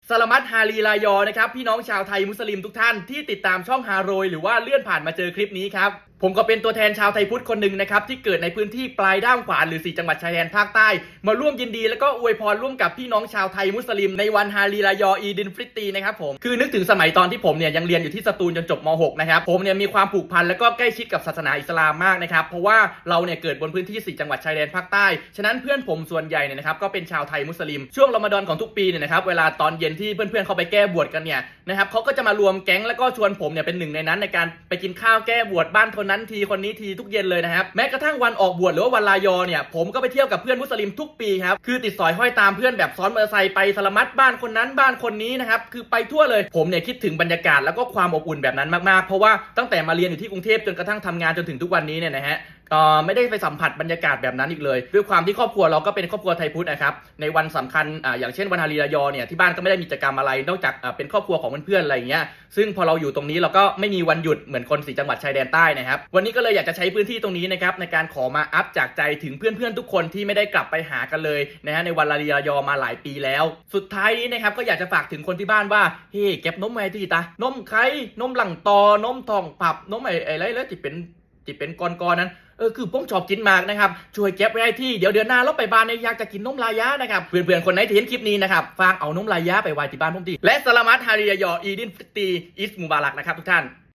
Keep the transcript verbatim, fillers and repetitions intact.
สลามัตฮารีรายอนะครับพี่น้องชาวไทยมุสลิมทุกท่านที่ติดตามช่องฮาโรยหรือว่าเลื่อนผ่านมาเจอคลิปนี้ครับผมก็เป็นตัวแทนชาวไทยพุทธคนหนึ่งนะครับที่เกิดในพื้นที่ปลายด้ามขวานหรือสี่จังหวัดชายแดนภาคใต้มาร่วมยินดีแล้วก็อวยพรร่วมกับพี่น้องชาวไทยมุสลิมในวันฮารีรายออีดินฟิตรีนะครับผมคือนึกถึงสมัยตอนที่ผมเนี่ยยังเรียนอยู่ที่สตูลจนจบม .หก นะครับผมเนี่ยมีความผูกพันแล้วก็ใกล้ชิดกับศาสนาอิสลามมากนะครับเพราะว่าเราเนี่ยเกิดบนพื้นที่สี่จังหวัดชายแดนภาคใต้ฉะนั้นเพื่อนผมส่วนใหญ่เนี่ยนะครับก็เป็นชาวไทยมุสลิมช่วงรอมฎอนของทุกปีเนี่ยนะครับเวลาตอนเย็นที่เพื่อนๆเขาไปแก้บวชกันเนี่ยนะครับเขาก็จะมารวมแก๊งแล้วก็ชวนผมเนี่ยเป็นหนึ่งในนั้นในการไปกินข้าวแก้บวชบ้านคนนั้นทีคนนี้ทีทุกเย็นเลยนะครับแม้กระทั่งวันออกบวชหรือว่าวันลายอเนี่ยผมก็ไปเที่ยวกับเพื่อนมุสลิมทุกปีครับคือติดสอยห้อยตามเพื่อนแบบซ้อนมอเตอร์ไซค์ไปสลามัตบ้านคนนั้นบ้านคนนี้นะครับคือไปทั่วเลยผมเนี่ยคิดถึงบรรยากาศแล้วก็ความอบอุ่นแบบนั้นมากๆเพราะว่าตั้งแต่มาเรียนอยู่ที่กรุงเทพจนกระทั่งทำงานจนถึงทุกวันนี้เนี่ยนะฮะก็ไม่ได้ไปสัมผัสบรรยากาศแบบนั้นอีกเลยด้วยความที่ครอบครัวเราก็เป็นครอบครัวไทยพุทธนะครับในวันสำคัญอ่าอย่างเช่นวันฮารีรายอเนี่ยที่บ้านก็ไม่ได้มีกิจกรรมอะไรนอกจากอ่าเป็นครอบครัวของเพื่อนๆอะไรอย่างเงี้ยซึ่งพอเราอยู่ตรงนี้เราก็ไม่มีวันหยุดเหมือนคนสี่จังหวัดชายแดนใต้นะครับวันนี้ก็เลยอยากจะใช้พื้นที่ตรงนี้นะครับในการขอมาอัพจากใจถึงเพื่อนๆทุกคนที่ไม่ได้กลับไปหากันเลยนะฮะในวันฮารีรายอมาหลายปีแล้วสุดท้ายนี้นะครับก็อยากจะฝากถึงคนที่บ้านว่าเฮ้เก็บนมไว้ที่ตานมไข่นมหลังตอนมทองผับนมไอ้ไอ้ไรแล้วที่เป็นที่เป็นก้อนๆนั้นเออคือผมชอบกินมากนะครับช่วยเก็บไว้ให้ที่เดี๋ยวเดือนหน้าเราไปบ้านเนี่ยอยากจะกินนมลายะนะครับเพื่อนๆคนไหนที่เห็นคลิปนี้นะครับฝากเอานมลายะไปไว้ที่บ้านผมทีและสลามัตฮารีรายออีดินฟิตรีอิสมุบารักนะครับทุกท่าน